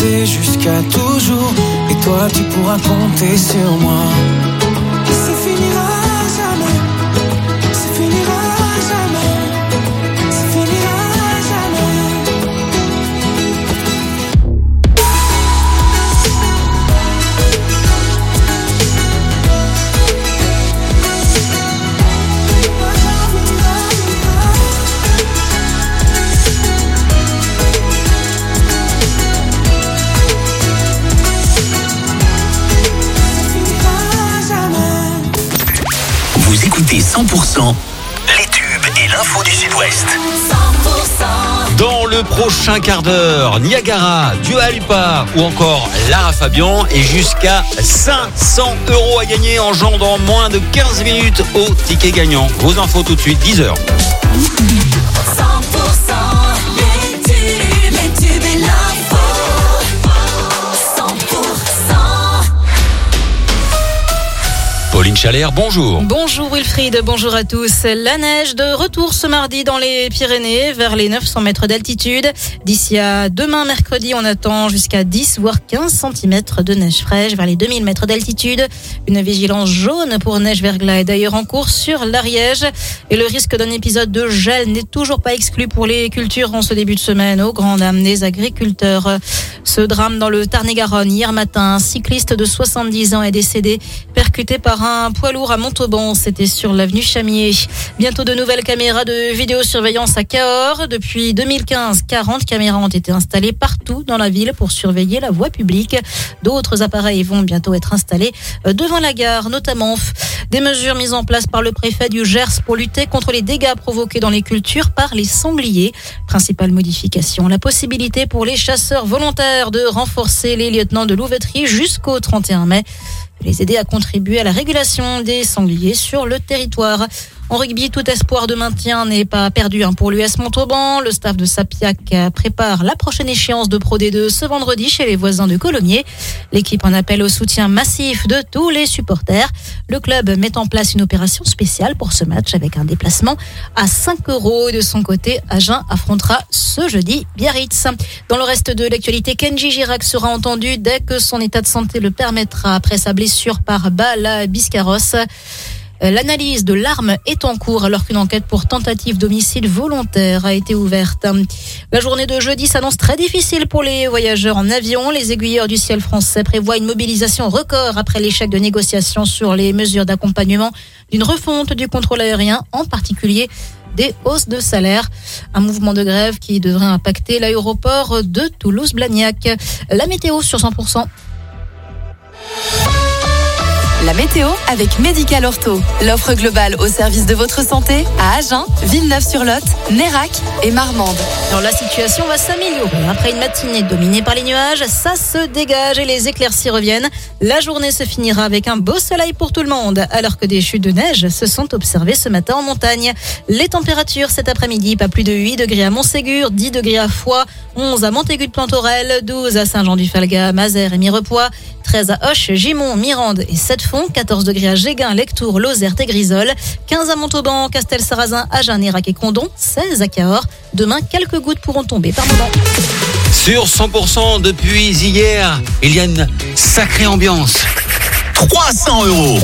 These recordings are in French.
t'aider jusqu'à toujours. Et toi tu pourras compter sur moi. Ça finira jamais. Ça finira jamais. Ça finira jamais. Vous écoutez 100% les tubes et l'info du Sud-Ouest. 100%. Dans le prochain quart d'heure, Niagara, Dua Lipa ou encore Lara Fabian et jusqu'à 500 € à gagner en jouant dans moins de 15 minutes au ticket gagnant. Vos infos tout de suite, 10h. 100% les tubes et l'info. 100%. Pauline Chalère, bonjour. Bonjour Wilfried, bonjour à tous. La neige de retour ce mardi dans les Pyrénées vers les 900 mètres d'altitude. D'ici à demain mercredi, on attend jusqu'à 10 voire 15 cm de neige fraîche vers les 2000 mètres d'altitude. Une vigilance jaune pour neige-verglas est d'ailleurs en cours sur l'Ariège. Et le risque d'un épisode de gel n'est toujours pas exclu pour les cultures en ce début de semaine, au grand dam des agriculteurs. Ce drame dans le Tarn-et-Garonne, hier matin, un cycliste de 70 ans est décédé, percuté par un poids lourd à Montauban. C'était sur l'avenue Chamier. Bientôt de nouvelles caméras de vidéosurveillance à Cahors. Depuis 2015, 40 caméras ont été installées partout dans la ville pour surveiller la voie publique. D'autres appareils vont bientôt être installés devant la gare, notamment. Des mesures mises en place par le préfet du Gers pour lutter contre les dégâts provoqués dans les cultures par les sangliers. Principale modification, la possibilité pour les chasseurs volontaires de renforcer les lieutenants de louveterie jusqu'au 31 mai. Les aider à contribuer à la régulation des sangliers sur le territoire. En rugby, tout espoir de maintien n'est pas perdu pour l'US Montauban. Le staff de Sapiac prépare la prochaine échéance de Pro D2 ce vendredi chez les voisins de Colomiers. L'équipe en appelle au soutien massif de tous les supporters. Le club met en place une opération spéciale pour ce match avec un déplacement à 5 €. De son côté, Agen affrontera ce jeudi Biarritz. Dans le reste de l'actualité, Kenji Girac sera entendu dès que son état de santé le permettra après sa blessure par balle à Biscarrosse. L'analyse de l'arme est en cours alors qu'une enquête pour tentative d'homicide volontaire a été ouverte. La journée de jeudi s'annonce très difficile pour les voyageurs en avion. Les aiguilleurs du ciel français prévoient une mobilisation record après l'échec de négociations sur les mesures d'accompagnement d'une refonte du contrôle aérien, en particulier des hausses de salaire. Un mouvement de grève qui devrait impacter l'aéroport de Toulouse-Blagnac. La météo sur 100%. La météo avec Médical Ortho. L'offre globale au service de votre santé à Agen, Villeneuve-sur-Lot, Nérac et Marmande. Alors la situation va s'améliorer. Après une matinée dominée par les nuages, ça se dégage et les éclaircies reviennent. La journée se finira avec un beau soleil pour tout le monde, alors que des chutes de neige se sont observées ce matin en montagne. Les températures cet après-midi, pas plus de 8 degrés à Montségur, 10 degrés à Foix, 11 à Montaigu-de-Plantorel, 12 à Saint-Jean-du-Falga, Mazères et Mirepoix, 13 à Auch, Gimont, Mirande et Sept-Fonds, 14 degrés à Géguin, Lectoure, Lozerte et Grisol, 15 à Montauban, Castel-Sarrazin, Agen, Nérac et Condom, 16 à Cahors. Demain, quelques gouttes pourront tomber par moment. Sur 100% depuis hier, il y a une sacrée ambiance. 300 €.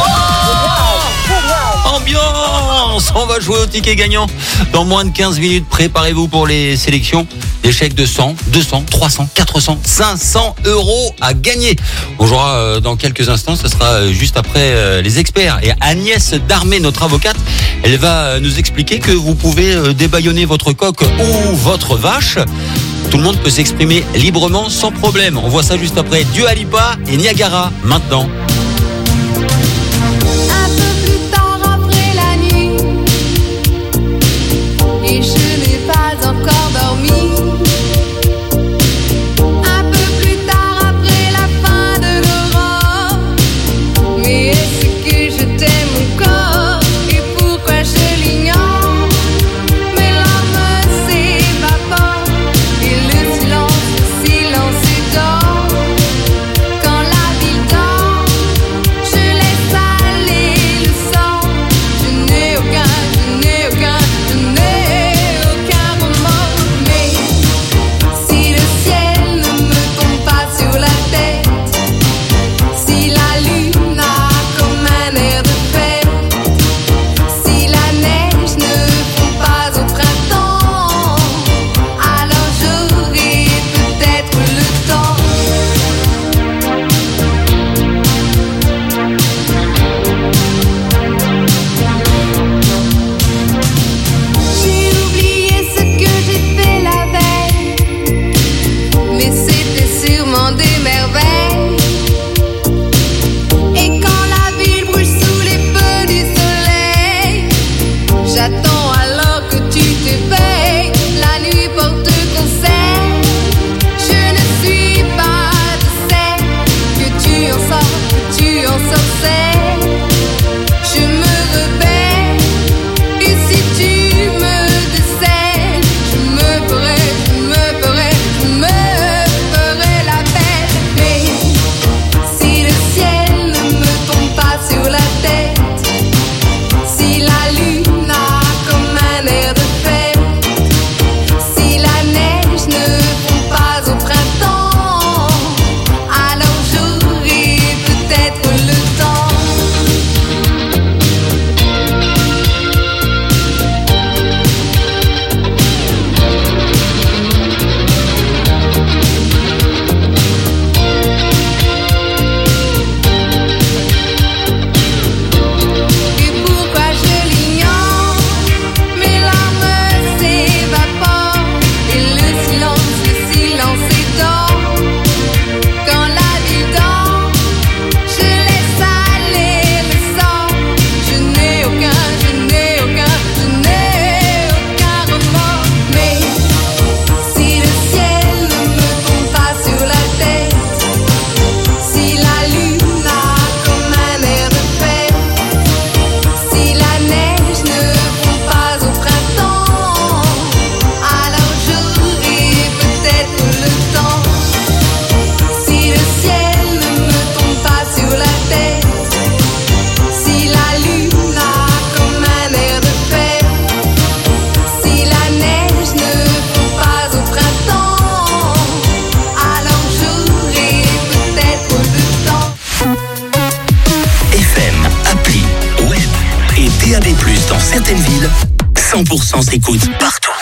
Ambiance! On va jouer au ticket gagnant dans moins de 15 minutes. Préparez-vous pour les sélections. Des chèques de 100, 200, 300, 400, 500 € à gagner. On jouera dans quelques instants. Ce sera juste après les experts. Et Agnès Darmé, notre avocate, elle va nous expliquer que vous pouvez débâillonner votre coq ou votre vache. Tout le monde peut s'exprimer librement sans problème. On voit ça juste après Dua Lipa et Niagara maintenant. Et je n'ai pas encore dormi. Un peu plus tard après la fin de l'aurore. Mais est-ce que je t'aime encore? Et pourquoi je l'ignore? Mes larmes s'évaporent. Et le silence dort. Quand la ville dort, je laisse aller le sang. Je n'ai aucun Dans certaines villes, 100% s'écoute partout.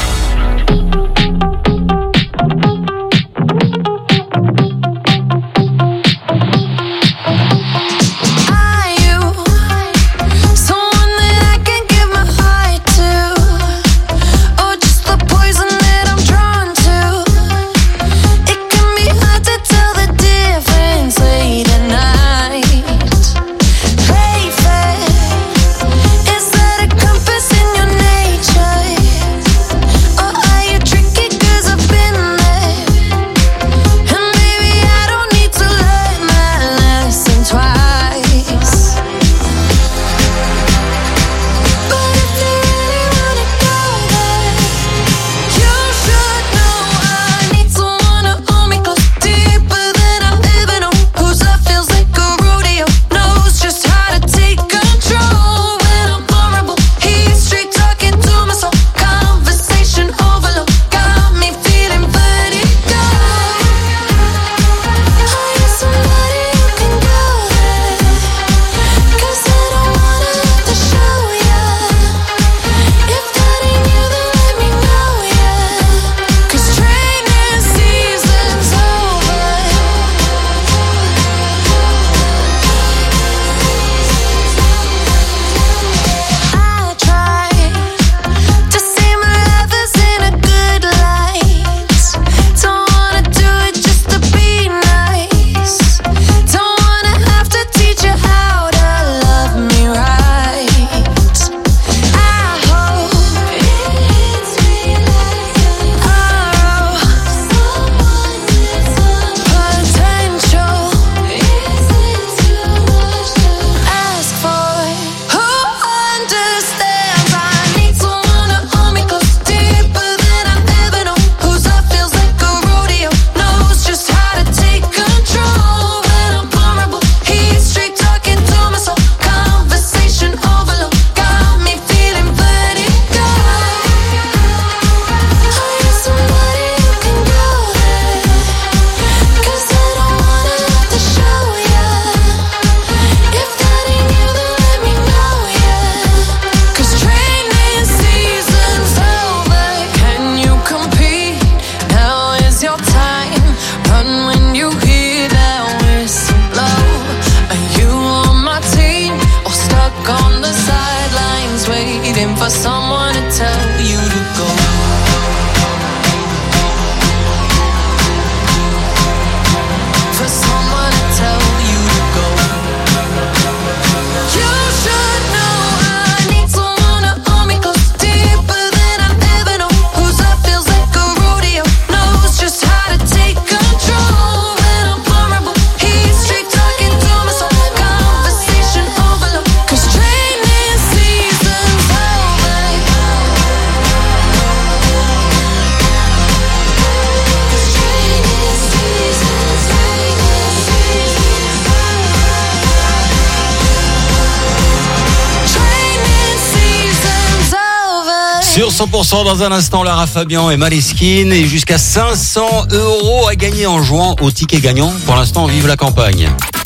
Sur 100% dans un instant, Lara Fabian et Maleskine et jusqu'à 500 € à gagner en jouant au ticket gagnant. Pour l'instant, vive la campagne.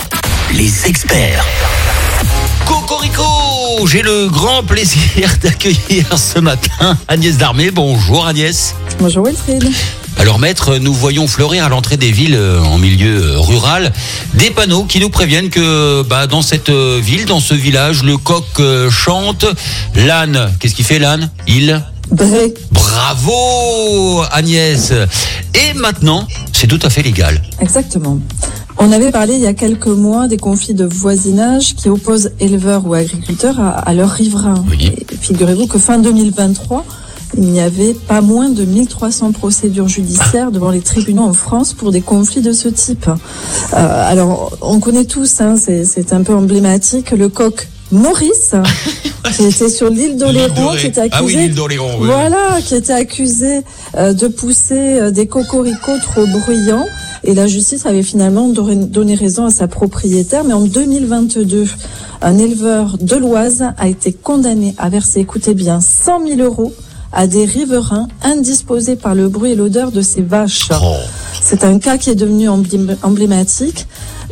Les experts. Cocorico, j'ai le grand plaisir d'accueillir ce matin Agnès Darmé. Bonjour Agnès. Bonjour Wilfried. Alors maître, nous voyons fleurir à l'entrée des villes en milieu rural des panneaux qui nous préviennent que dans cette ville, dans ce village, le coq chante. L'âne, qu'est-ce qu'il fait l'âne? Il Bré. Bravo Agnès. Et maintenant, c'est tout à fait légal. Exactement. On avait parlé il y a quelques mois des conflits de voisinage qui opposent éleveurs ou agriculteurs à leurs riverains. Oui. Et figurez-vous que fin 2023, il n'y avait pas moins de 1300 procédures judiciaires devant les tribunaux en France pour des conflits de ce type. Alors, on connaît tous, c'est un peu emblématique, le coq Maurice, qui était sur l'île d'Oléron, qui était accusé, l'île d'Oléron, oui. Voilà, qui était accusé de pousser des cocoricots trop bruyants. Et la justice avait finalement donné raison à sa propriétaire. Mais en 2022, un éleveur de l'Oise a été condamné à verser, écoutez bien, 100 000 € à des riverains indisposés par le bruit et l'odeur de ses vaches. Oh. C'est un cas qui est devenu emblématique.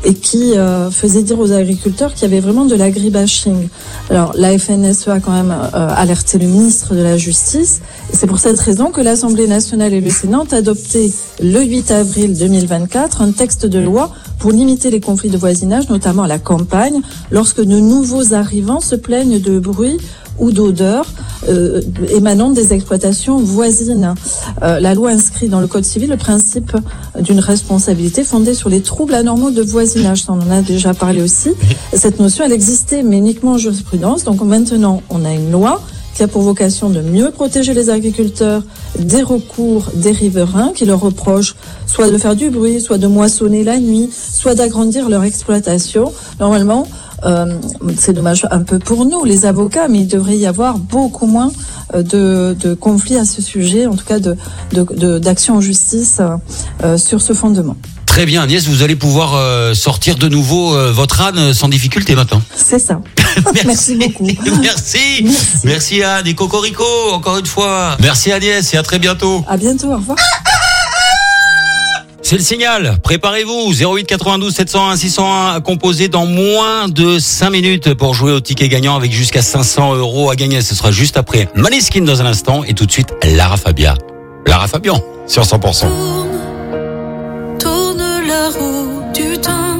et qui faisait dire aux agriculteurs qu'il y avait vraiment de l'agribashing. Alors la FNSE a quand même alerté le ministre de la Justice, et c'est pour cette raison que l'Assemblée nationale et le Sénat ont adopté le 8 avril 2024 un texte de loi pour limiter les conflits de voisinage, notamment à la campagne, lorsque de nouveaux arrivants se plaignent de bruit ou d'odeur émanant des exploitations voisines. La loi inscrit dans le Code civil le principe d'une responsabilité fondée sur les troubles anormaux de voisinage. Ça, on en a déjà parlé aussi. Cette notion, elle existait, mais uniquement en jurisprudence. Donc maintenant, on a une loi qui a pour vocation de mieux protéger les agriculteurs des recours des riverains qui leur reprochent soit de faire du bruit, soit de moissonner la nuit, soit d'agrandir leur exploitation. Normalement, c'est dommage un peu pour nous, les avocats, mais il devrait y avoir beaucoup moins de conflits à ce sujet, en tout cas d'action en justice sur ce fondement. Très bien, Agnès, vous allez pouvoir sortir de nouveau votre âne sans difficulté maintenant. C'est ça. Merci beaucoup. Merci Anne et Cocorico, encore une fois. Merci Agnès et à très bientôt. À bientôt, au revoir. C'est le signal, préparez-vous, 08 92 701 601 à composer dans moins de 5 minutes pour jouer au ticket gagnant avec jusqu'à 500 € à gagner. Ce sera juste après Maneskin dans un instant et tout de suite Lara Fabian sur 100%. Tourne la roue du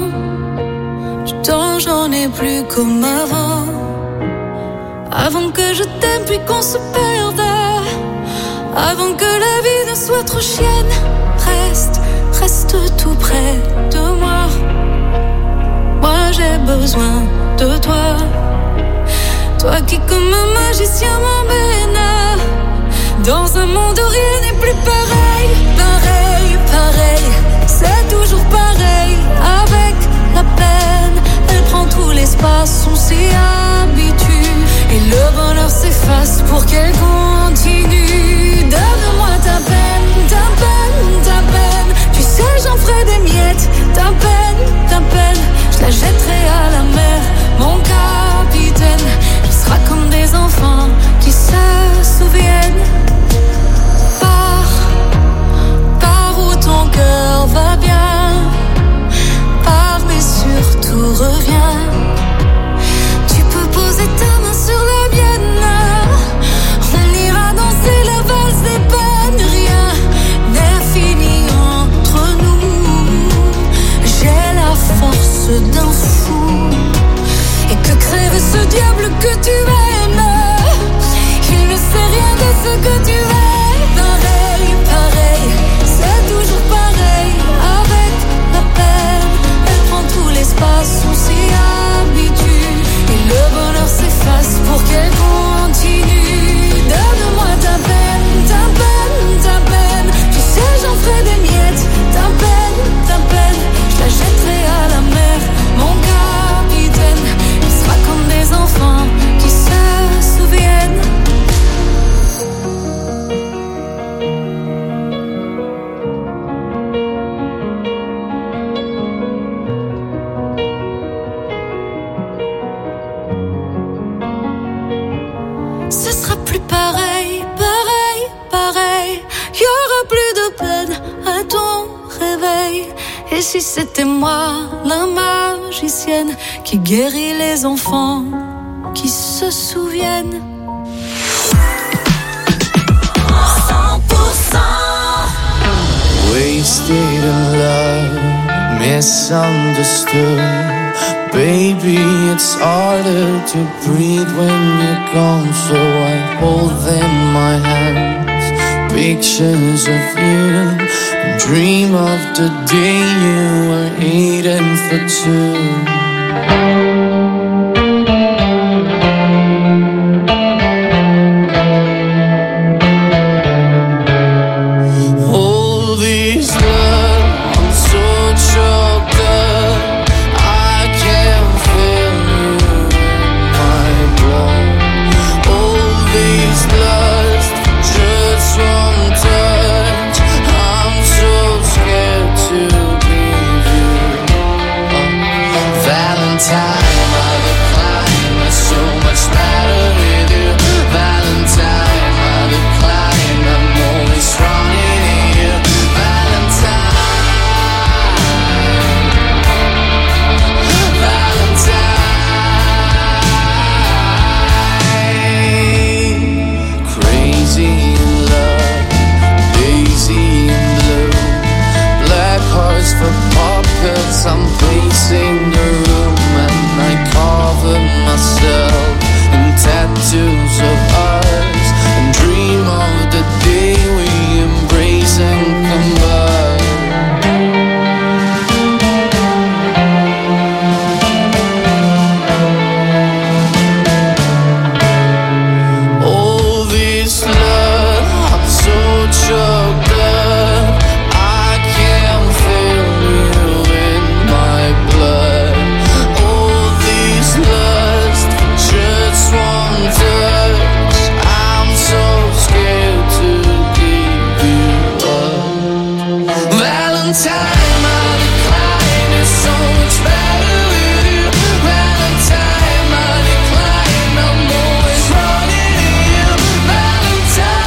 temps j'en ai plus comme avant que je t'aime puis qu'on se perde, avant que la vie ne soit trop chienne. Reste tout près de moi. Moi j'ai besoin de toi. Toi qui comme un magicien m'emmène dans un monde où rien n'est plus pareil. Pareil, c'est toujours pareil. Avec la peine, elle prend tout l'espace. On s'y habitue et le bonheur s'efface pour qu'elle continue. Donne-moi ta peine. Tu sais, j'en ferai des miettes. Ta peine, je la jetterai à la mer. Mon capitaine, il sera comme des enfants qui se souviennent. Pars où ton cœur va bien. Pars mais surtout reviens. Tu peux poser ta main sur la mienne. On ira danser la valse des peines. Rien n'est fini entre nous. J'ai la force d'un fou. Et que crève ce diable que tu aimes. Il ne sait rien de ce que tu aimes. Pareil, c'est toujours pareil. Avec la peine, elle prend tout l'espace. On s'y habitue et le bonheur s'efface pour qu'elle continue. Donne-moi ta peine. Tu sais, j'en ferai des miettes. Ta peine, je la jetterai à la mer. Mon capitaine, il sera comme des enfants qui se souviennent. Ce sera plus pareil. Y aura plus de peine à ton réveil. Et si c'était moi, la magicienne, qui guérit les enfants qui se souviennent. 100% Wasted in love, misunderstood. Baby, it's harder to breathe when you're gone, so I hold them in my hands, pictures of you, and dream of the day you were eating for two. Time much better with you. Valentine, my decline, I'm always running to you. Valentine,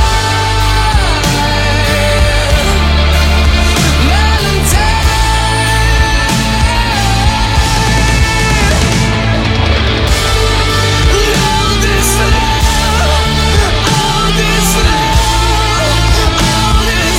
all this love, all this love, all this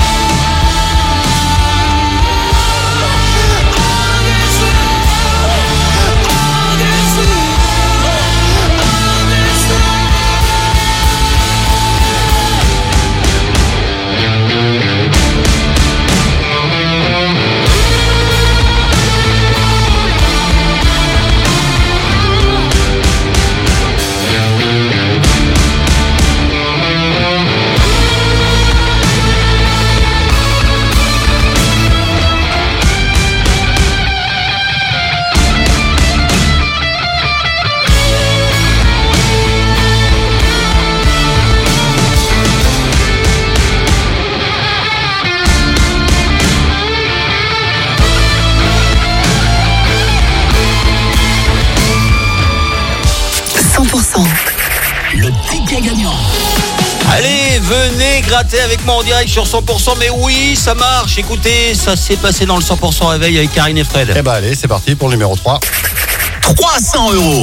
Le ticket gagnant. Allez, venez gratter avec moi en direct sur 100%. Mais oui, ça marche. Écoutez, ça s'est passé dans le 100% réveil avec Karine et Fred. Eh ben allez, c'est parti pour le numéro 3. 300 €.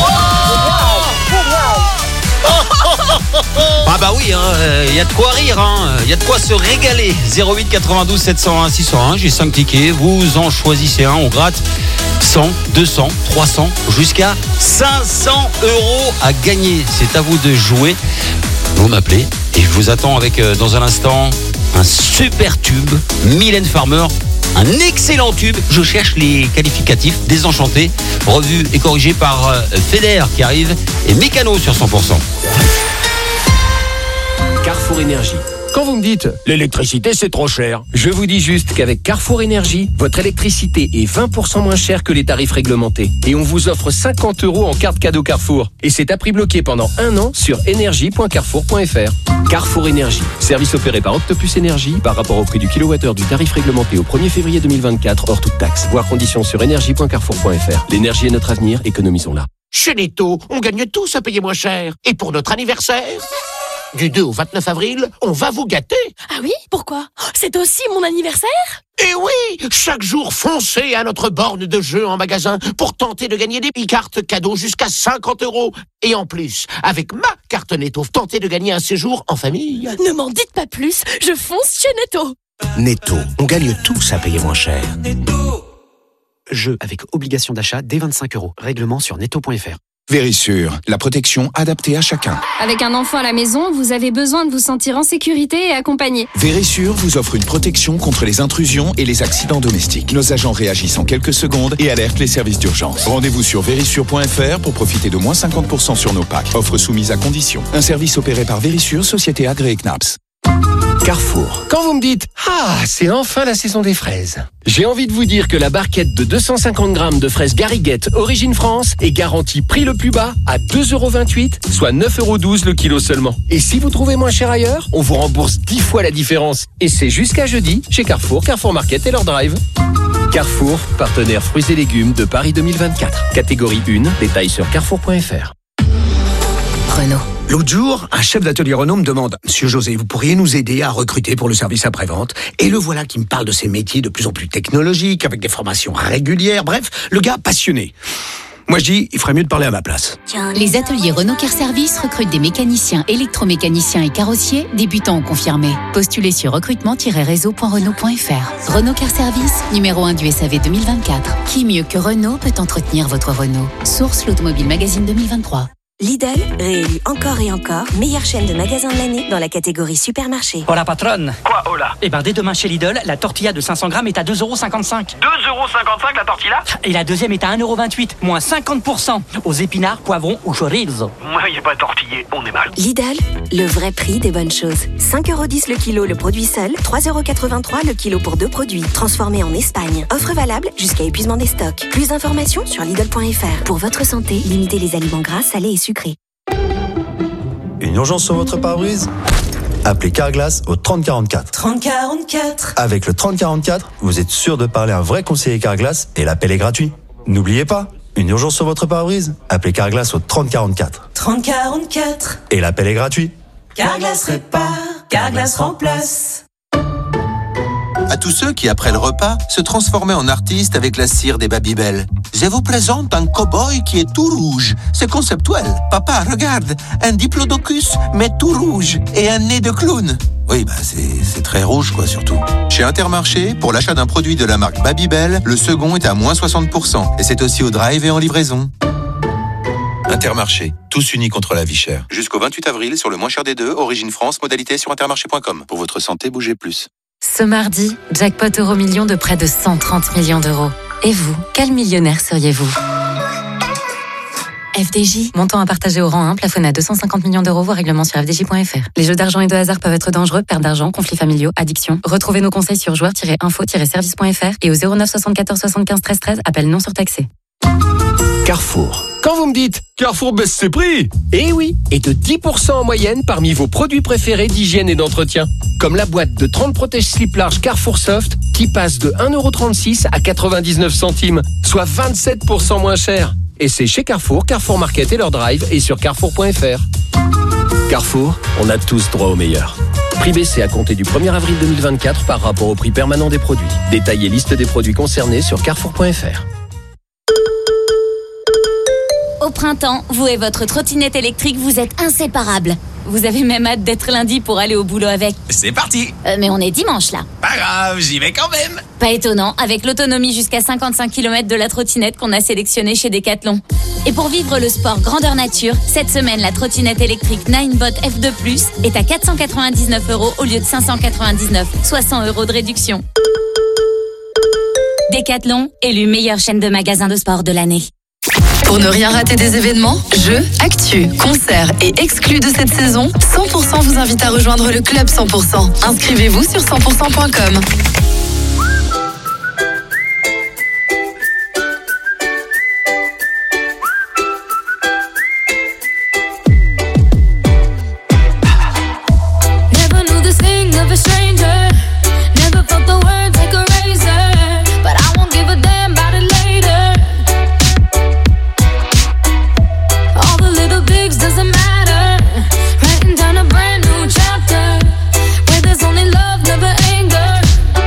Ah bah oui, il y a de quoi rire, il y a de quoi se régaler. 08 92 701 601, j'ai 5 tickets, vous en choisissez un, on gratte 100, 200, 300, jusqu'à 500 € à gagner. C'est à vous de jouer. Vous m'appelez et je vous attends avec dans un instant un super tube, Mylène Farmer. Un excellent tube, je cherche les qualificatifs, Désenchanté, revu et corrigé par Feder qui arrive et Mécano sur 100%. Carrefour Énergie. Quand vous me dites « l'électricité c'est trop cher », je vous dis juste qu'avec Carrefour Énergie, votre électricité est 20% moins chère que les tarifs réglementés. Et on vous offre 50 € en carte cadeau Carrefour. Et c'est à prix bloqué pendant 1 an sur énergie.carrefour.fr. Carrefour Énergie. Service opéré par Octopus Énergie par rapport au prix du kilowattheure du tarif réglementé au 1er février 2024 hors toute taxe. Voir conditions sur énergie.carrefour.fr. L'énergie est notre avenir, économisons-la. Chez Netto, on gagne tous à payer moins cher. Et pour notre anniversaire, du 2 au 29 avril, on va vous gâter. Ah oui? Pourquoi? C'est aussi mon anniversaire? Et oui, chaque jour, foncez à notre borne de jeu en magasin pour tenter de gagner des cartes cadeaux jusqu'à 50 €. Et en plus, avec ma carte Netto, tentez de gagner un séjour en famille. Ne m'en dites pas plus, je fonce chez Netto. Netto, on gagne tous à payer moins cher. Jeu avec obligation d'achat dès 25 €. Règlement sur netto.fr. Vérissure, la protection adaptée à chacun. Avec un enfant à la maison, vous avez besoin de vous sentir en sécurité et accompagné. Vérissure vous offre une protection contre les intrusions et les accidents domestiques. Nos agents réagissent en quelques secondes et alertent les services d'urgence. Rendez-vous sur vérissure.fr pour profiter de moins 50% sur nos packs. Offre soumise à condition. Un service opéré par Vérissure, société agréée CNAPS. Carrefour. Quand vous me dites « Ah, c'est enfin la saison des fraises », j'ai envie de vous dire que la barquette de 250 grammes de fraises Gariguette Origine France est garantie prix le plus bas à 2,28 €, soit 9,12 € le kilo seulement. Et si vous trouvez moins cher ailleurs, on vous rembourse 10 fois la différence. Et c'est jusqu'à jeudi chez Carrefour, Carrefour Market et leur drive. Carrefour, partenaire fruits et légumes de Paris 2024. Catégorie 1, détails sur carrefour.fr. Renault. L'autre jour, un chef d'atelier Renault me demande « Monsieur José, vous pourriez nous aider à recruter pour le service après-vente ?» Et le voilà qui me parle de ces métiers de plus en plus technologiques, avec des formations régulières, bref, le gars passionné. Moi je dis, il ferait mieux de parler à ma place. Les ateliers Renault Car Service recrutent des mécaniciens, électromécaniciens et carrossiers, débutants ou confirmés. Postulez sur recrutement-réseau.renault.fr. Renault Car Service, numéro 1 du SAV 2024. Qui mieux que Renault peut entretenir votre Renault? Source l'Automobile Magazine 2023. Lidl, réélu encore et encore, meilleure chaîne de magasins de l'année dans la catégorie supermarché. Oh la patronne. Quoi, oh là? Eh ben, dès demain chez Lidl, la tortilla de 500 grammes est à 2,55 €. 2,55 € la tortilla? Et la deuxième est à 1,28 €, moins 50%. Aux épinards, poivrons ou chorizo. Moi, il n'est pas tortillé, on est mal. Lidl, le vrai prix des bonnes choses. 5,10 € le kilo le produit seul, 3,83 € le kilo pour 2 produits. Transformés en Espagne. Offre valable jusqu'à épuisement des stocks. Plus d'informations sur Lidl.fr. Pour votre santé, limitez les aliments gras, salés et sucré. Une urgence sur votre pare-brise ? Appelez Carglass au 3044. 3044. Avec le 3044, vous êtes sûr de parler à un vrai conseiller Carglass et l'appel est gratuit. N'oubliez pas, une urgence sur votre pare-brise, appelez Carglass au 3044. 3044. Et l'appel est gratuit. Carglass répare, Carglass remplace. À tous ceux qui, après le repas, se transformaient en artistes avec la cire des Babybel. Je vous présente un cow-boy qui est tout rouge. C'est conceptuel. Papa, regarde, un diplodocus, mais tout rouge, et un nez de clown. Oui, c'est très rouge, quoi, surtout. Chez Intermarché, pour l'achat d'un produit de la marque Babybel, le second est à moins 60%. Et c'est aussi au drive et en livraison. Intermarché, tous unis contre la vie chère. Jusqu'au 28 avril, sur le moins cher des deux, Origine France, modalité sur intermarché.com. Pour votre santé, bougez plus. Ce mardi, jackpot Euro-Million de près de 130 millions d'euros. Et vous, quel millionnaire seriez-vous ? FDJ, montant à partager au rang 1, plafonné à 250 millions d'euros, voire règlement sur fdj.fr. Les jeux d'argent et de hasard peuvent être dangereux, perte d'argent, conflits familiaux, addiction. Retrouvez nos conseils sur joueurs-info-service.fr et au 09 74 75 13 13, appel non surtaxé. Carrefour. Quand vous me dites Carrefour baisse ses prix, eh oui, et de 10% en moyenne parmi vos produits préférés d'hygiène et d'entretien. Comme la boîte de 30 protège-slip large Carrefour Soft qui passe de 1,36€ à 99 centimes, soit 27% moins cher. Et c'est chez Carrefour, Carrefour Market et leur drive et sur carrefour.fr. Carrefour, on a tous droit au meilleur. Prix baissé à compter du 1er avril 2024 par rapport au prix permanent des produits. Détail et liste des produits concernés sur carrefour.fr. Au printemps, vous et votre trottinette électrique, vous êtes inséparables. Vous avez même hâte d'être lundi pour aller au boulot avec. C'est parti. Mais on est dimanche là. Pas grave, j'y vais quand même. Pas étonnant, avec l'autonomie jusqu'à 55 km de la trottinette qu'on a sélectionnée chez Decathlon. Et pour vivre le sport grandeur nature, cette semaine, la trottinette électrique Ninebot F2+, est à 499€ au lieu de 599, soit 100€ de réduction. Decathlon, élu meilleure chaîne de magasins de sport de l'année. Pour ne rien rater des événements, jeux, actus, concerts et exclus de cette saison, 100% vous invite à rejoindre le Club 100%. Inscrivez-vous sur 100%.com. Writing down a brand new chapter where there's only love, never anger.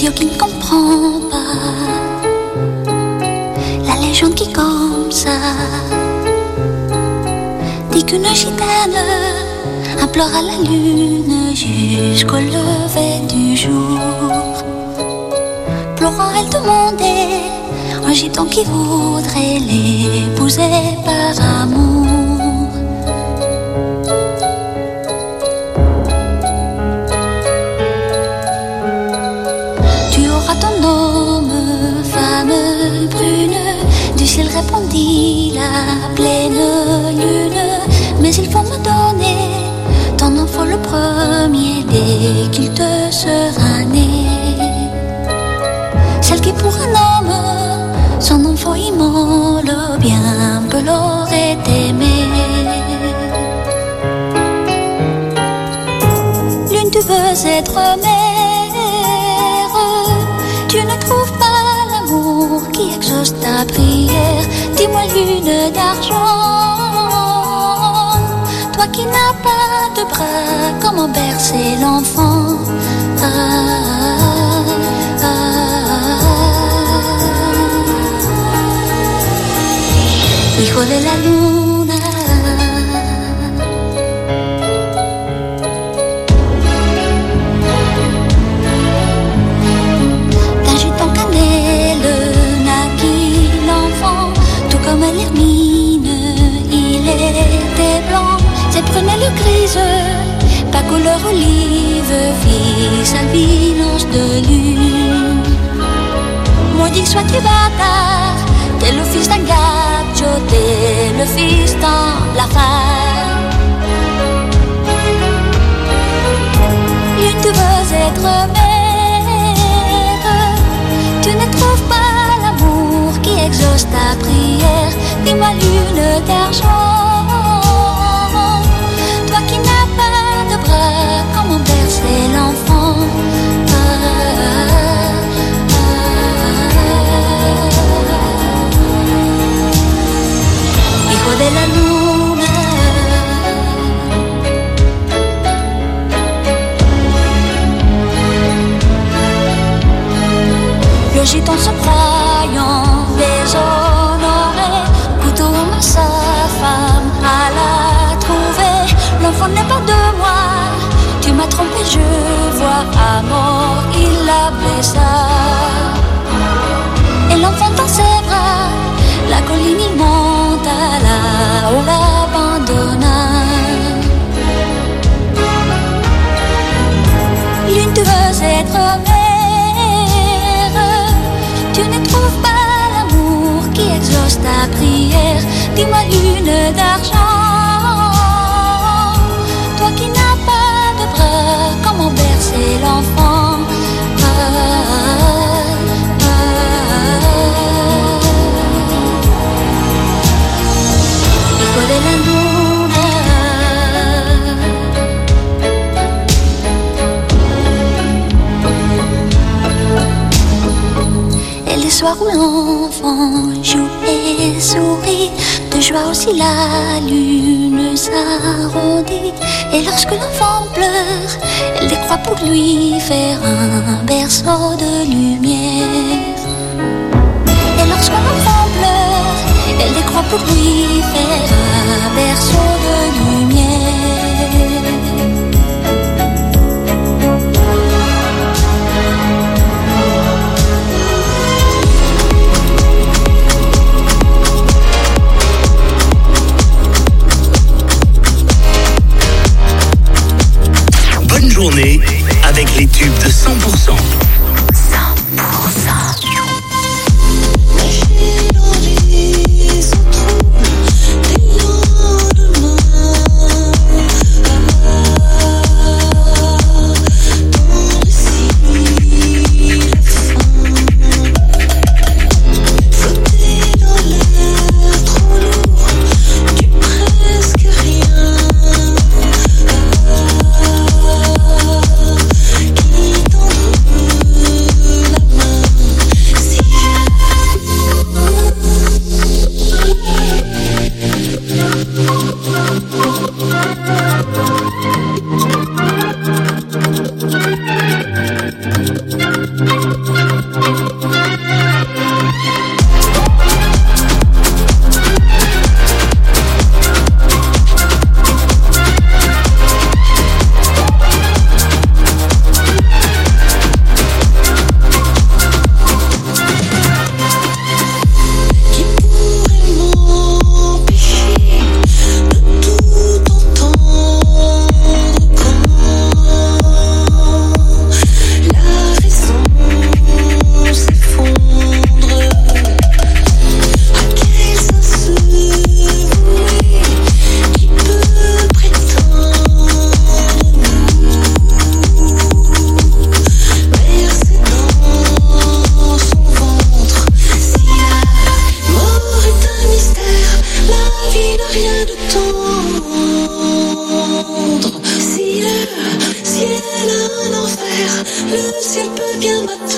idiot qui ne comprend pas la légende qui comme ça dit qu'une gitane implore à la lune jusqu'au lever du jour, pleurant elle demandait un gitan qui voudrait l'épouser par amour. Tu auras ton homme, femme brune, du ciel répondit la pleine lune, mais il faut me donner ton enfant le premier dès qu'il te sera né. Celle qui pour un homme son enfant immole bien peu l'aurait aimé. Lune, tu veux être mère, tu ne trouves pas l'amour qui exauce ta prière. Dis-moi, lune d'argent, toi qui n'as pas de bras, comment bercer l'enfant? Hijo de la luna, d'un gitan cannelle naquit l'enfant, tout comme l'hermine, il était blanc, ses prunelles grises, pas couleur olive, fils albinos de lune. Maudit sois-tu bâtard, t'es le fils d'un gâteau, t'es le fils d'un blafard. Lune, tu veux être mère, tu ne trouves pas l'amour qui exauce ta prière. Dis-moi, lune d'argent, toi qui n'as pas de bras, comment bercer l'enfant? Hijo de la luna, le gitan se croyant déshonoré, couteau en main sa femme à la trouver. L'enfant n'est pas de moi, tu m'as trompé, je vois à mort, il la blessa. Et l'enfant dans ses bras, la colline il monte à la haut, l'abandonna. Lune, tu veux être mère, tu ne trouves pas l'amour qui exauce ta prière. Dis-moi, lune d'argent, toi qui n'as pas de bras, comment bercer l'enfant? Hijo de la luna, et les soirs où l'enfant joue et sourit, de joie aussi la lune s'arrondit. Et lorsque l'enfant pleure, elle décroît pour lui faire un berceau de lumière. Et lorsque l'enfant pleure, elle décroît pour lui faire un berceau de lumière. Bonne journée avec les tubes de 100%. Dans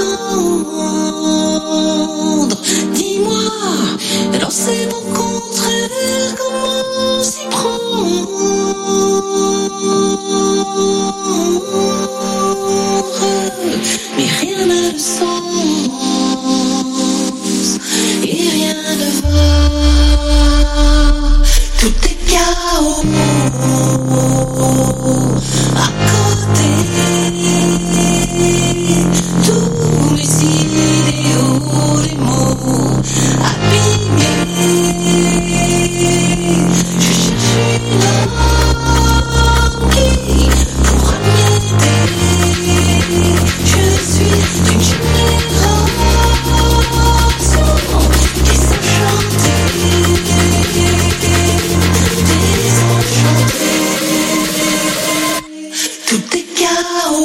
tendre. Dis-moi, alors c'est mon contraire, comment s'y prendre? Mais rien n'a de sens et rien ne va. Tout est chaos à côté. Tous mes idéaux, les mots abîmés. Je cherche une langue qui pourra m'aider. Je suis d'une génération qui sait chanter, désenchantée. Tout est chaos.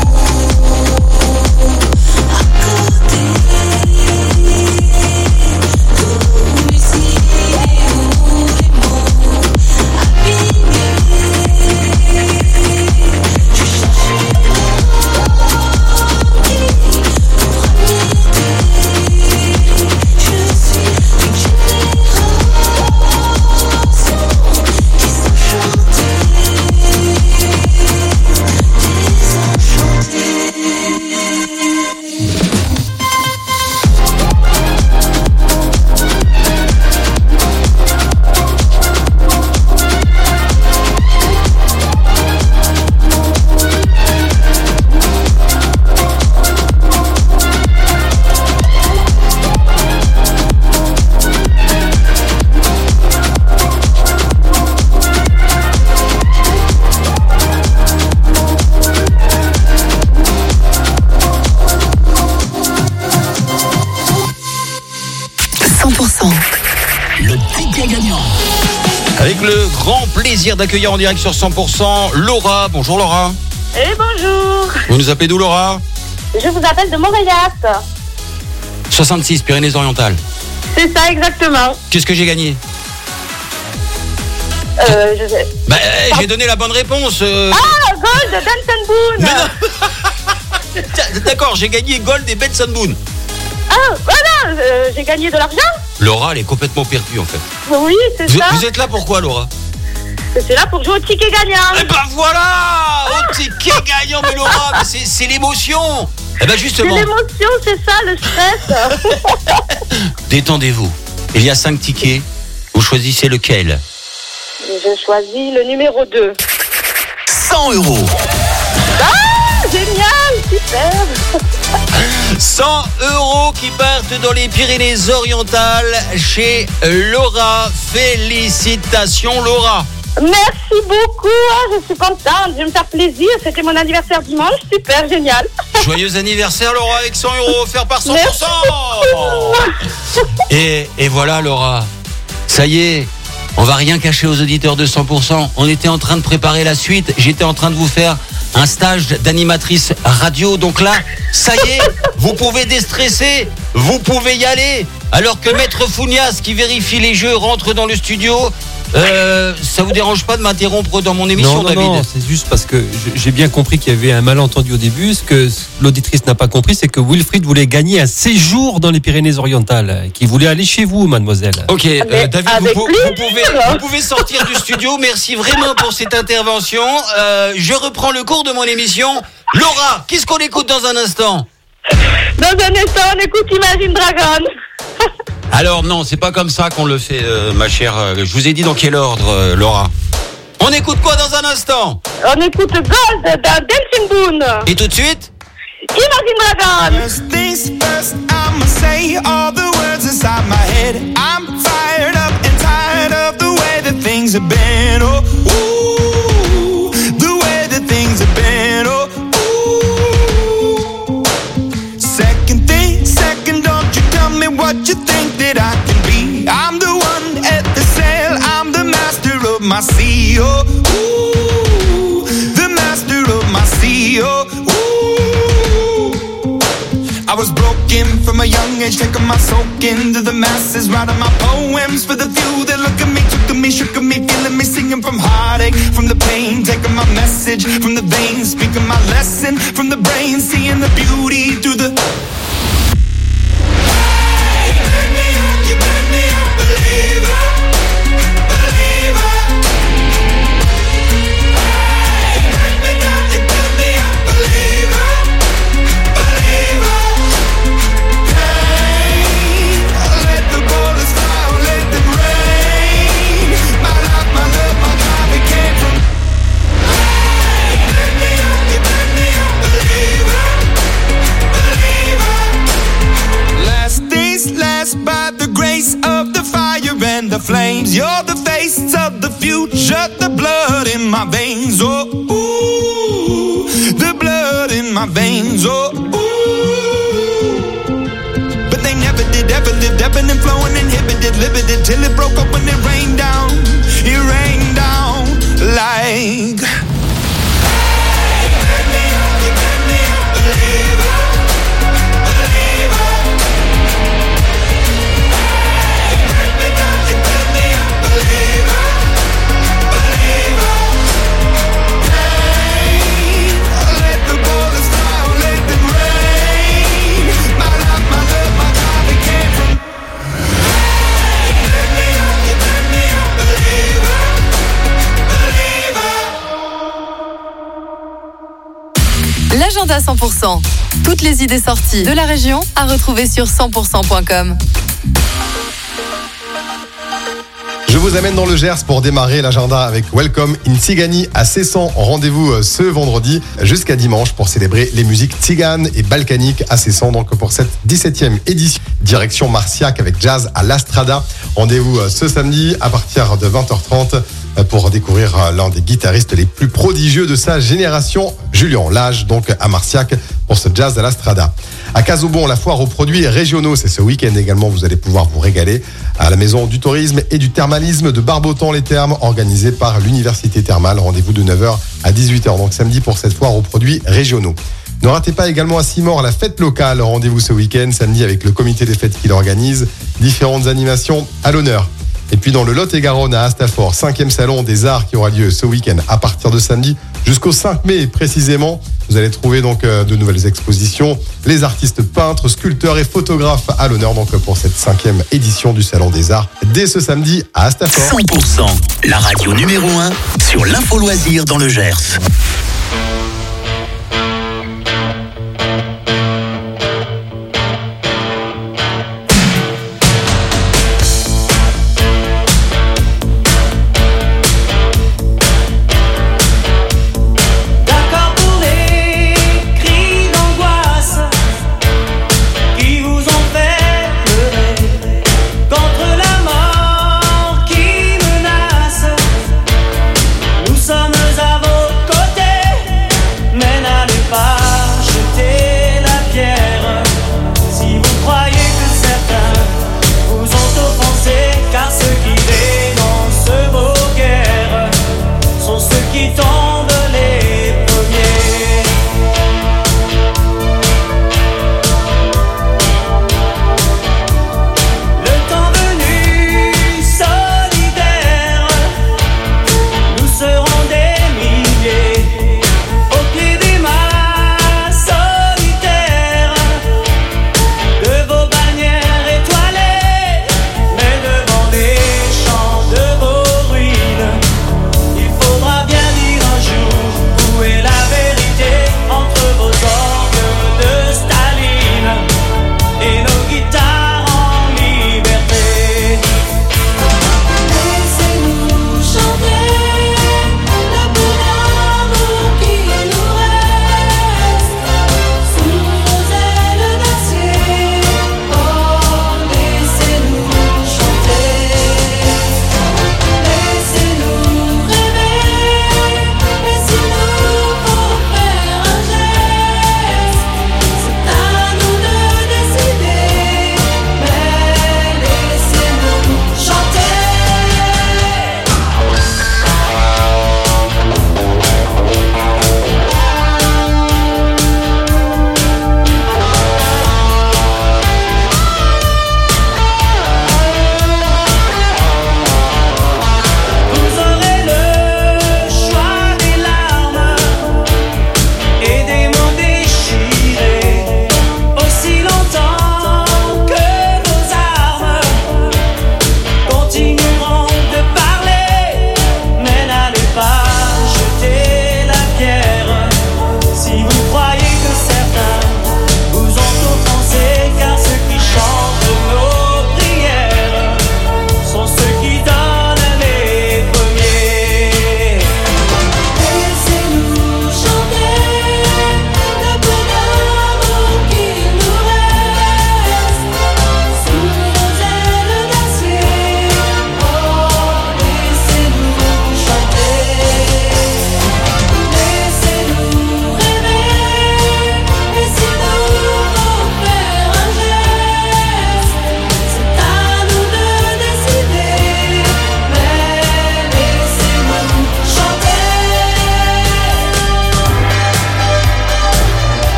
Avec le grand plaisir d'accueillir en direct sur 100% Laura. Bonjour Laura. Et bonjour. Vous nous appelez d'où Laura? Je vous appelle de Montréal. 66, Pyrénées-Orientales. C'est ça exactement. Qu'est-ce que j'ai gagné? Je sais. J'ai donné la bonne réponse. Ah, Gold, Benson Boone. D'accord, j'ai gagné Gold et Benson Boone. Ah, voilà, j'ai gagné de l'argent. Laura, elle est complètement perdue en fait. Oui, c'est ça. Vous êtes là pourquoi Laura? Je suis là pour jouer au ticket gagnant. Eh ben voilà, au ticket gagnant, mais Laura, mais c'est l'émotion. Eh ben justement. C'est l'émotion, c'est ça, le stress. Détendez-vous. Il y a 5 tickets. Vous choisissez lequel? Je choisis le numéro 2. 100 €. Ah, génial, super. 100 € qui partent dans les Pyrénées-Orientales chez Laura. Félicitations Laura. Merci beaucoup, je suis contente, je vais me faire plaisir, c'était mon anniversaire dimanche, super, génial. Joyeux anniversaire Laura avec 100 € offerts par 100%. Et voilà Laura, ça y est, on va rien cacher aux auditeurs de 100%. On était en train de préparer la suite, j'étais en train de vous faire un stage d'animatrice radio. Donc là, ça y est, vous pouvez déstresser, vous pouvez y aller. Alors que Maître Founias, qui vérifie les jeux, rentre dans le studio. Ça vous dérange pas de m'interrompre dans mon émission, David? Non, c'est juste parce que j'ai bien compris qu'il y avait un malentendu au début. Ce que l'auditrice n'a pas compris, c'est que Wilfried voulait gagner un séjour dans les Pyrénées-Orientales, qu'il voulait aller chez vous, mademoiselle. Ok, David, vous pouvez sortir du studio. Merci vraiment pour cette intervention. Je reprends le cours de mon émission. Laura, qu'est-ce qu'on écoute dans un instant? Dans un instant, on écoute Imagine Dragon. Alors non, c'est pas comme ça qu'on le fait, ma chère. Je vous ai dit dans quel ordre, Laura. On écoute quoi dans un instant? On écoute Gold d'un Dancing Boone. Et tout de suite? Imagine Dragon. First things first, I'ma say all the words inside my head. I'm fired up and tired of the way that things have been. Oh, ooh, the way that things have been. Oh, ooh. Second thing, second, don't you tell me what you think that I can be. I'm the one at the sail, I'm the master of my sea. Oh, ooh, the master of my sea. Oh, ooh. I was broken from a young age, taking my soak into the masses, writing my poems for the few that look at me, took to me, shook at me, feeling me, singing from heartache, from the pain, taking my message from the veins, speaking my lesson from the brain, seeing the beauty through the. Hey, you burn me up, believer, believer. Hey, you burn me up, believer, believer. Hey, let the bullets fly, let them rain. My life, my love, my drive, it came from. Hey, you burn me up, believer, believer. Last days last by the grace of the fire and the flames. You're the face of the future, the blood in my veins. Oh, ooh, the blood in my veins. Oh, ooh. But they never did, ever lived, ebbing and flowing, inhibited, limited, till it broke up when it rained down. It rained down like. Hey, you burn me up, believer, believer. Hey, you burn me up, believer, believer. Hey, let the bullets fly, let them rain. My life, my love, my drive, it came from. Hey, you burn me up, believer, believer. L'agenda 100%. Toutes les idées sorties de la région à retrouver sur 100%.com. Je vous amène dans le Gers pour démarrer l'agenda avec Welcome in Tzigani à Cessan. Rendez-vous ce vendredi jusqu'à dimanche pour célébrer les musiques tziganes et balkaniques à Cessan. Donc pour cette 17e édition, direction Marciac avec jazz à l'Astrada. Rendez-vous ce samedi à partir de 20h30 pour découvrir l'un des guitaristes les plus prodigieux de sa génération, Julien Lage, donc à Marciac pour ce jazz à l'Astrada. À Casaubon, la foire aux produits régionaux, c'est ce week-end également, vous allez pouvoir vous régaler à la maison du tourisme et du thermalisme de Barbotan-les-Thermes, organisée par l'Université Thermale. Rendez-vous de 9h à 18h, donc samedi pour cette foire aux produits régionaux. Ne ratez pas également à Simor la fête locale. Rendez-vous ce week-end, samedi, avec le comité des fêtes qui l'organise. Différentes animations à l'honneur. Et puis dans le Lot-et-Garonne à Astafort, 5e salon des arts qui aura lieu ce week-end à partir de samedi jusqu'au 5 mai précisément. Vous allez trouver donc de nouvelles expositions, les artistes peintres, sculpteurs et photographes à l'honneur donc pour cette 5e édition du salon des arts dès ce samedi à Astafort. 100%, la radio numéro 1 sur l'info loisir dans le Gers. Nous sommes à vos côtés.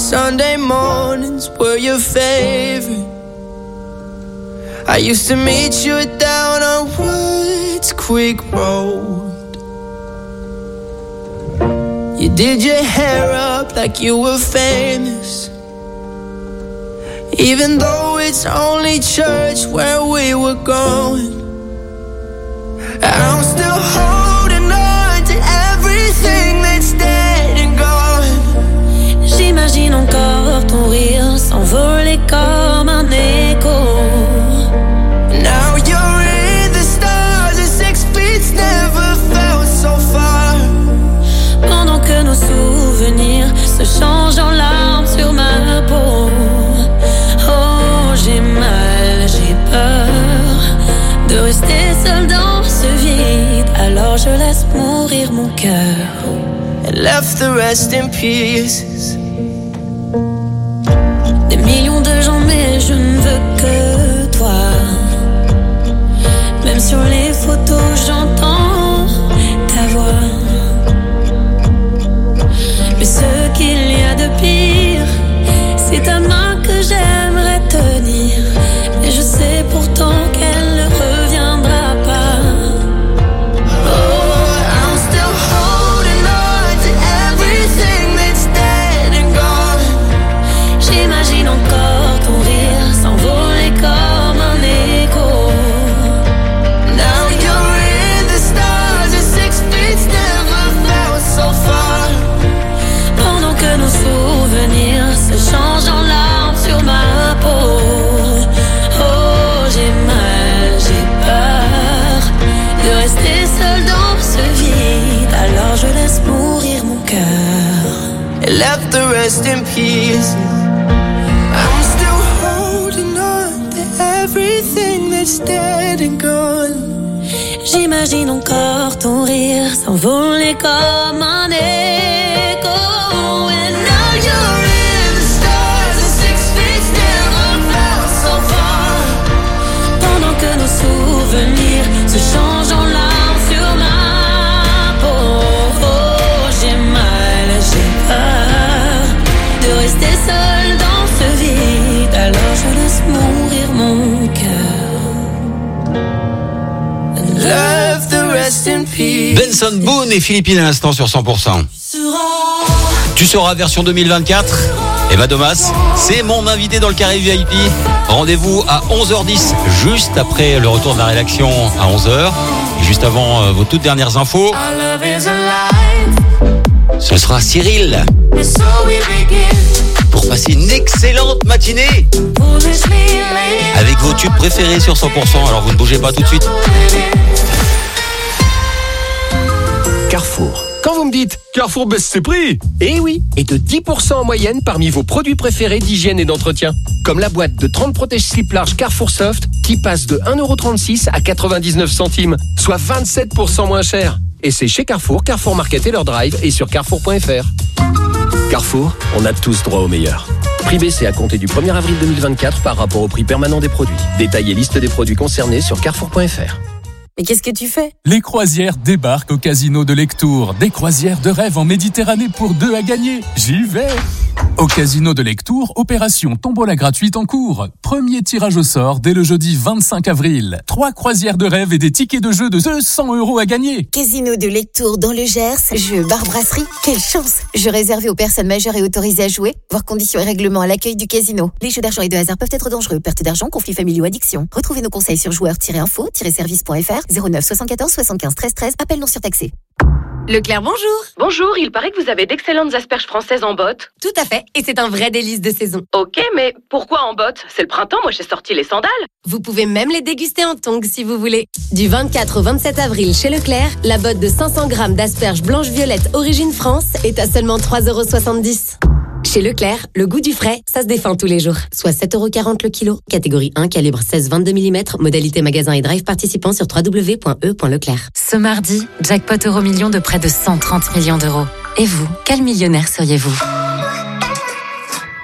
Sunday mornings were your favorite. I used to meet you down on Woods Creek Road. You did your hair up like you were famous, even though it's only church where we were going. I'm still holding on to everything that's dead and gone. J'imagine encore ton rire s'envoler comme un écho. Now you're in the stars and 6 feet never felt so far. Pendant que nos souvenirs se changent en larmes sur ma peau. Oh, j'ai mal, j'ai peur de rester seule dans ce vide. Alors je laisse mourir mon cœur and left the rest in pieces. Des millions de gens mais je ne veux que toi. Même sur les photos j'entends ta voix. Mais ce qu'il y a de pire, c'est ta main que j'aimerais tenir. Mais je sais pourtant qu'elle ne reviendra pas. Oh, I'm still holding on to everything that's dead and gone. J'imagine encore ton rire s'envoler comme un écho. Now you're in the stars and 6 feet never felt so far. Pendant que nos souvenirs se changent en larmes sur ma peau. Oh, j'ai mal, j'ai peur de rester seule dans ce vide. Alors je laisse mourir mon cœur and left the rest in pieces. I'm still holding on to everything that's dead and gone. J'imagine encore ton rire s'envoler comme un écho. And now you're in the stars and 6 feet never felt so far. Pendant que nos souvenirs se changent en larmes sur ma peau. Oh, j'ai mal, j'ai peur de rester seule dans ce vide. Alors je laisse mourir mon cœur. Left the rest in peace. Benson Boone et Philippines à l'instant sur 100%. Tu seras version 2024. Eva Domas, c'est mon invité dans le carré VIP. Rendez-vous à 11h10, juste après le retour de la rédaction à 11h. Et juste avant vos toutes dernières infos, ce sera Cyril. Pour passer une excellente matinée avec vos tubes préférés sur 100%. Alors vous ne bougez pas tout de suite. Carrefour. Quand vous me dites Carrefour baisse ses prix, eh oui, et de 10% en moyenne parmi vos produits préférés d'hygiène et d'entretien. Comme la boîte de 30 protège-slip large Carrefour Soft qui passe de 1,36€ à 99 centimes, soit 27% moins cher. Et c'est chez Carrefour, Carrefour Market et leur drive et sur carrefour.fr. Carrefour, on a tous droit au meilleur. Prix baissé à compter du 1er avril 2024 par rapport au prix permanent des produits. Détail et liste des produits concernés sur carrefour.fr. Mais qu'est-ce que tu fais? Les croisières débarquent au Casino de Lectoure. Des croisières de rêve en Méditerranée pour 2 à gagner. J'y vais! Au Casino de Lectoure, opération tombola gratuite en cours. Premier tirage au sort dès le jeudi 25 avril. 3 croisières de rêve et des tickets de jeu de 200€ à gagner. Casino de Lectoure dans le Gers, jeu bar brasserie. Quelle chance! Jeu réservé aux personnes majeures et autorisées à jouer. Voir conditions et règlements à l'accueil du casino. Les jeux d'argent et de hasard peuvent être dangereux. Perte d'argent, conflits familiaux, addiction. Retrouvez nos conseils sur joueurs-info-service.fr 09 74 75 13 13. Appel non surtaxé. Leclerc, bonjour. Bonjour, il paraît que vous avez d'excellentes asperges françaises en botte. Tout à fait, et c'est un vrai délice de saison. Ok, mais pourquoi en botte? C'est le printemps, moi j'ai sorti les sandales. Vous pouvez même les déguster en tongs si vous voulez. Du 24 au 27 avril chez Leclerc, la botte de 500 grammes d'asperges blanches-violettes Origine France est à seulement 3,70€. Chez Leclerc, le goût du frais, ça se défend tous les jours. Soit 7,40€ le kilo. Catégorie 1, calibre 16-22 mm. Modalité magasin et drive participant sur www.e.leclerc. Ce mardi, jackpot Euromillions de près de 130 millions d'euros. Et vous, quel millionnaire seriez-vous ?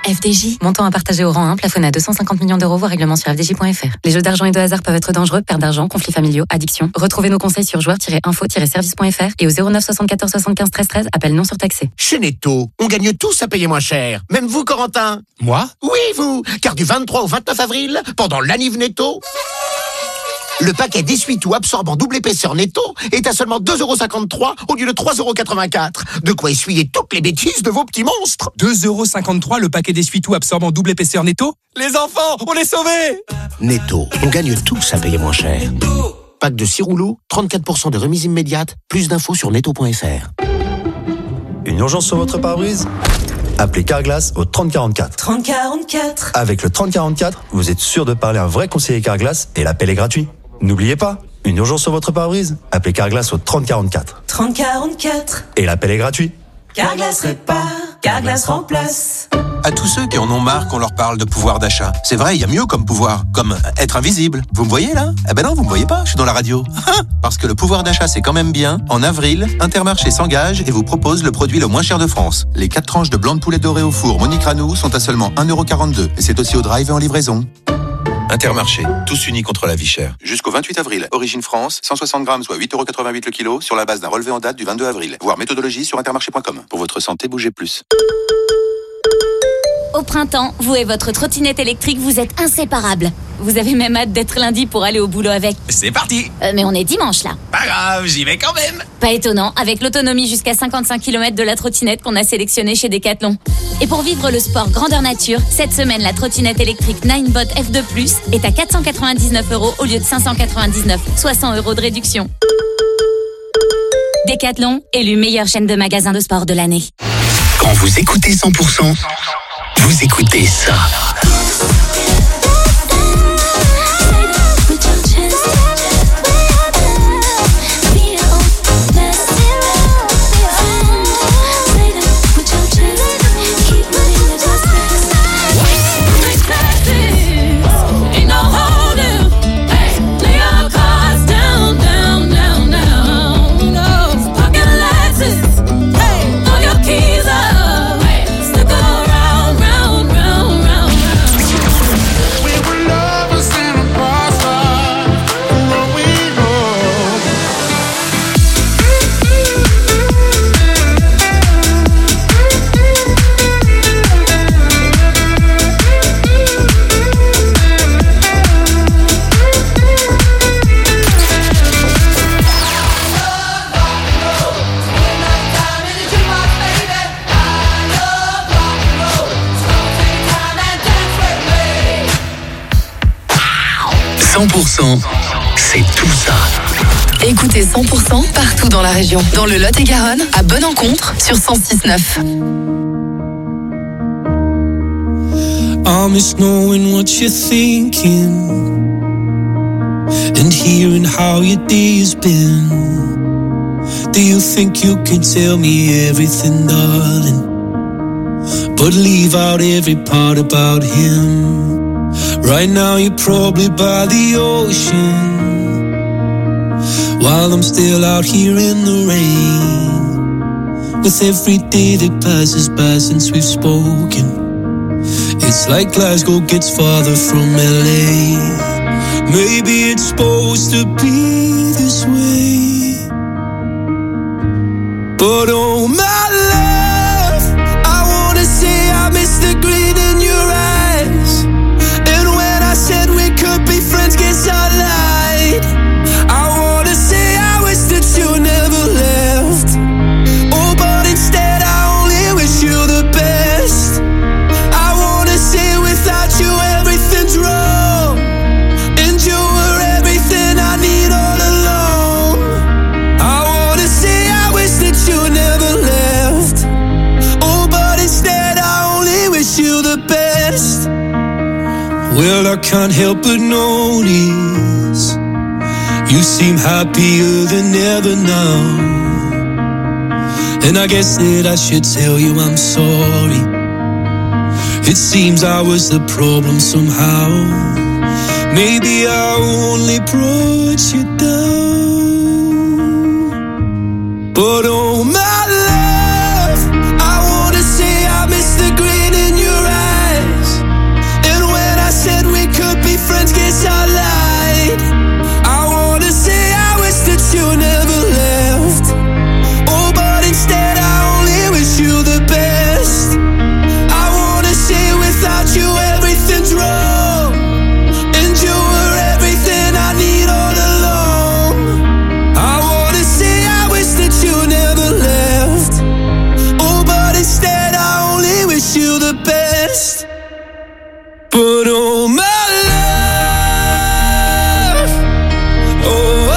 FDJ. Montant à partager au rang 1, plafonné à 250 millions d'euros, voire règlement sur fdj.fr. Les jeux d'argent et de hasard peuvent être dangereux, perte d'argent, conflits familiaux, addiction. Retrouvez nos conseils sur joueurs-info-service.fr et au 09 74 75 13 13, appel non surtaxé. Chez Netto, on gagne tous à payer moins cher. Même vous, Corentin. Moi? Oui, vous. Car du 23 au 29 avril, pendant l'anniv Netto, le paquet d'essuie-tout absorbant double épaisseur Netto est à seulement 2,53€ au lieu de 3,84€. De quoi essuyer toutes les bêtises de vos petits monstres. 2,53€ le paquet d'essuie-tout absorbant double épaisseur Netto? Les enfants, on est sauvés! Netto, on gagne tous à payer moins cher. Pack de 6 rouleaux, 34% de remise immédiate. Plus d'infos sur netto.fr. Une urgence sur votre pare-brise? Appelez Carglass au 3044. 3044. Avec le 3044, vous êtes sûr de parler à un vrai conseiller Carglass et l'appel est gratuit. N'oubliez pas, une urgence sur votre pare-brise? Appelez Carglass au 3044. 3044. Et l'appel est gratuit. Carglass répare, Carglass remplace. À tous ceux qui en ont marre qu'on leur parle de pouvoir d'achat. C'est vrai, il y a mieux comme pouvoir, comme être invisible. Vous me voyez là? Eh ben non, vous me voyez pas, je suis dans la radio. Parce que le pouvoir d'achat, c'est quand même bien. En avril, Intermarché s'engage et vous propose le produit le moins cher de France. Les 4 tranches de blanc de poulet doré au four Monique Ranou sont à seulement 1,42€. Et c'est aussi au drive et en livraison. Intermarché, tous unis contre la vie chère. Jusqu'au 28 avril, Origine France, 160 grammes, soit 8,88€ le kilo, sur la base d'un relevé en date du 22 avril. Voir méthodologie sur intermarché.com. Pour votre santé, bougez plus. Au printemps, vous et votre trottinette électrique, vous êtes inséparables. Vous avez même hâte d'être lundi pour aller au boulot avec. C'est parti. Mais on est dimanche là. Pas grave, j'y vais quand même. Pas étonnant, avec l'autonomie jusqu'à 55 km de la trottinette qu'on a sélectionnée chez Decathlon. Et pour vivre le sport grandeur nature, cette semaine, la trottinette électrique Ninebot F2+, est à 499€ au lieu de 599, soit 100€ de réduction. Decathlon, élu meilleure chaîne de magasins de sport de l'année. Quand vous écoutez 100%, vous écoutez ça. C'est tout ça. Écoutez 100% partout dans la région. Dans le Lot-et-Garonne, à Bonne-Encontre, sur 106.9. I miss knowing what you're thinking and hearing how your day has been. Do you think you can tell me everything, darling, but leave out every part about him? Right now you're probably by the ocean, while I'm still out here in the rain. With every day that passes by since we've spoken, it's like Glasgow gets farther from LA. Maybe it's supposed to be this way, but oh my love, I wanna say I miss the green in your eyes. Said we could be friends, guess I lied. I wanna say I wish that you never left. Oh, but instead I only wish you the best. I wanna say without you everything's wrong, and you were everything I need all along. I wanna say I wish that you never left. Oh, but instead I only wish you the best. Well, I can't help but notice you seem happier than ever now, and I guess that I should tell you I'm sorry. It seems I was the problem somehow. Maybe I only brought you down, but oh my love, I wanna say I miss the grin in your eyes. best. But oh my love, oh,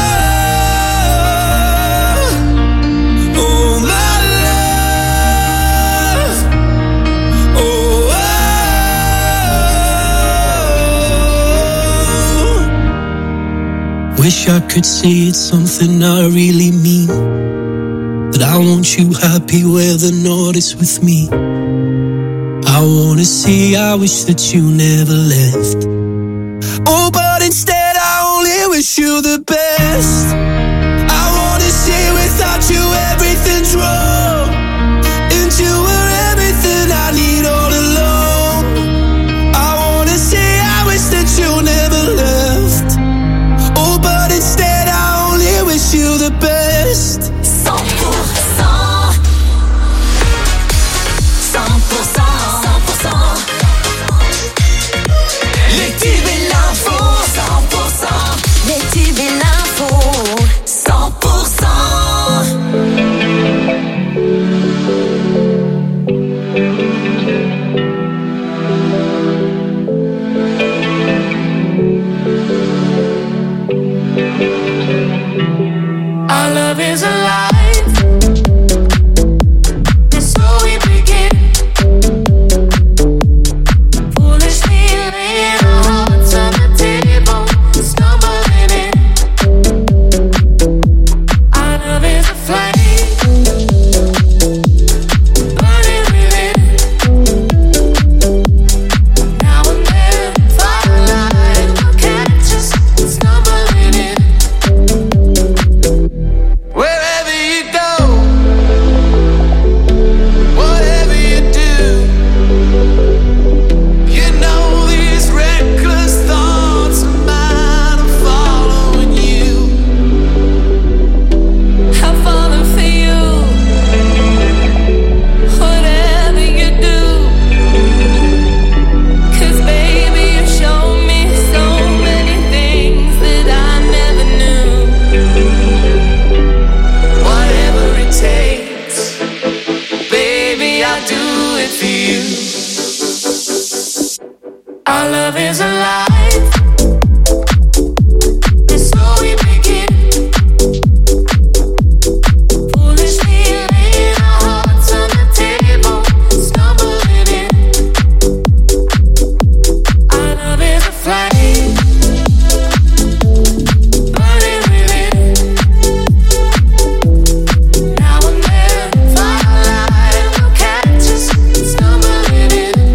oh my love, oh, wish I could say it's something I really mean, that I want you happy where the north is with me. I wanna say I wish that you never left. Oh, but instead I only wish you the best. I wanna say without you everything's wrong, and you were everything I need all along. I wanna say I wish that you never left. Oh, but instead I only wish you the best. 100%. 100%. Les tubes et l'info, 100%. Les tubes et l'info, 100%. Our love is alive, and so we begin. Foolishly laying our hearts on the table, stumbling in. Our love is a flame, burning within. Now and then, firelight will catch us, stumbling in. Wherever you go, whatever you do, you know these reckless thoughts of mine are following you. I'm falling for you. Whatever you do, 'cause baby you show me so many things that I never knew. Whatever it takes, baby, I'll do it for you. Our love is alive.